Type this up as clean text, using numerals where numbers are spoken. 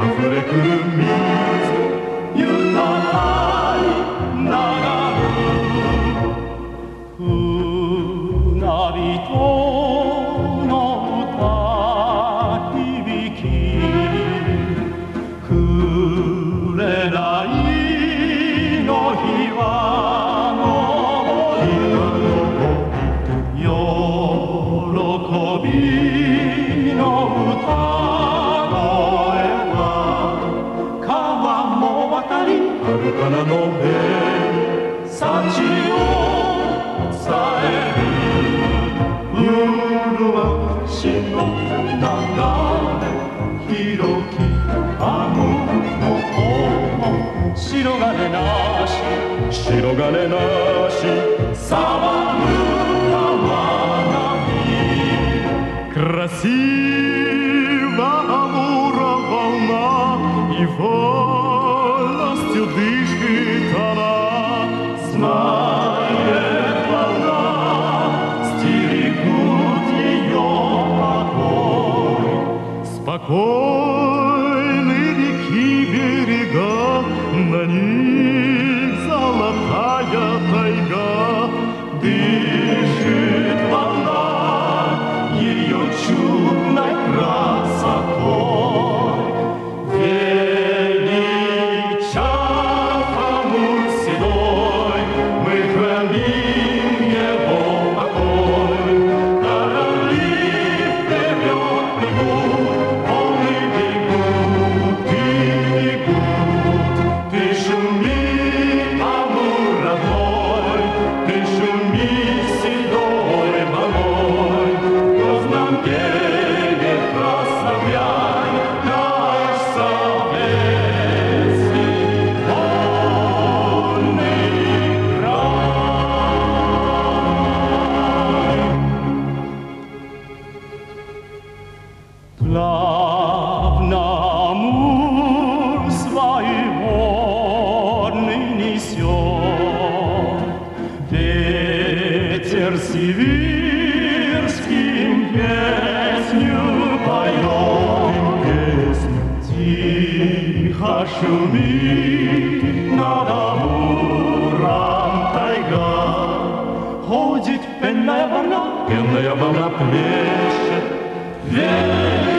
溢れくる水豊かに流る船人の歌響きくれないの日は昇り喜びの歌声は川も渡り遥かなの辺幸を伝える麗しの流れ広きあの白金なし白金なし騒ぐ川波 Красива амура волна и вольностью дышит она. Знает волна, стерегут ее покой. Спокойны реки берега, на них золотая тайга. Дышит волна ее чудной красотой. Величав Амур седой, мы храним его покой. Корабли вперед бегут, волны бегут и бегут. Ты шуми, Амур родной, ты шуми, седой волной. Грозном береге прославляй наш советский вольный край. Плавно Амур свои волны несет, ветер сибирским песню поет. Тихо шумит над Амуром тайга, ходит пенная волна плещет.